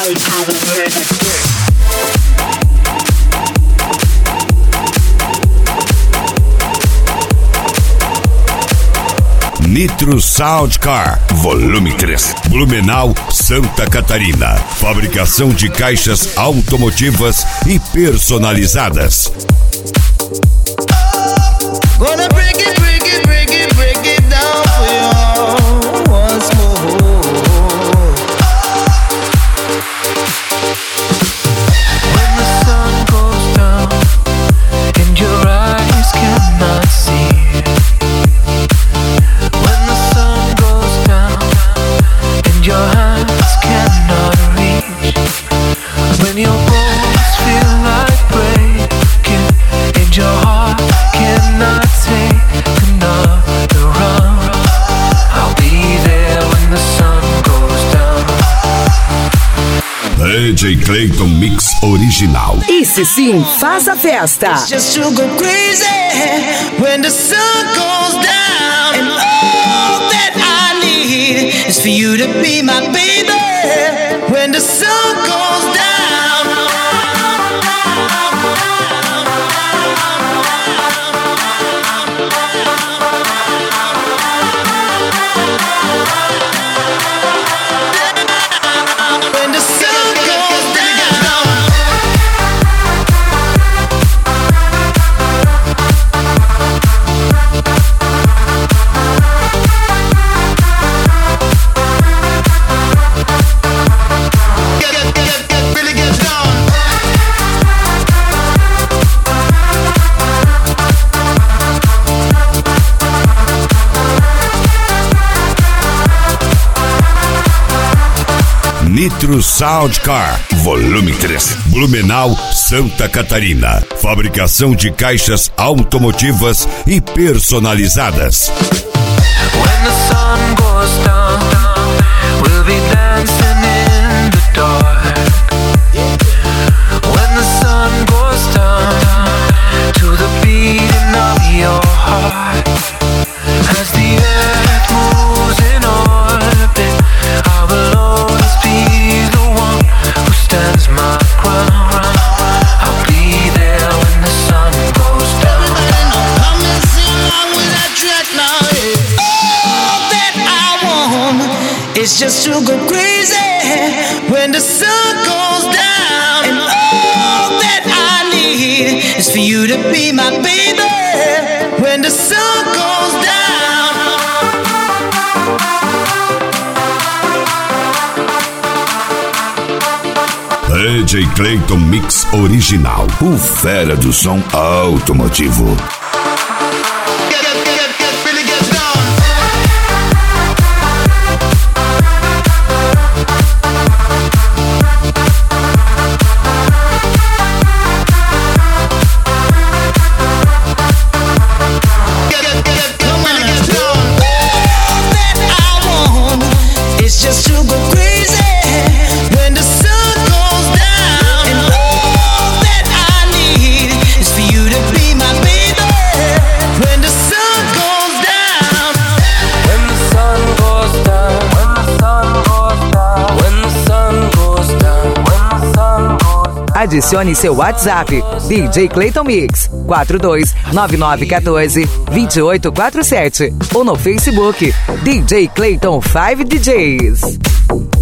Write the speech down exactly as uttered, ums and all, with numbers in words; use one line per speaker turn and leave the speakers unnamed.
Nitro Sound Car, volume três, Blumenau, Santa Catarina. Fabricação de caixas automotivas e personalizadas.
Gonna break it, break it, break it, break it down for you once more. When the sun goes down and your eyes cannot see. When the sun goes down and your hands cannot reach. When your bones feel like breaking and your heart cannot take another run. I'll be there when the sun goes down.
D J Clayton Mix original.
Esse sim faz a festa.
It's just to go crazy when the sun goes down. And all that I need is for you to be my baby when the sun goes down.
Nitro Sound Car, volume três, Blumenau, Santa Catarina. Fabricação de caixas automotivas e personalizadas.
When the sun goes down, we'll be dancing in the dark. When the sun goes down, to the beating of your heart. As the earth moves in orbit, I will always be the one who stands my ground. I'll be there when the sun goes down. Everybody know I'm messing along with that track now. All that I want is just to go crazy when the sun goes down. And all that I need is for you to be my baby when the sun goes down.
D J Clayton Mix original, o fera do som automotivo.
Adicione seu WhatsApp, D J Clayton Mix, quatro dois nove nove um quatro dois oito quatro sete ou no Facebook, D J Clayton cinco D Js.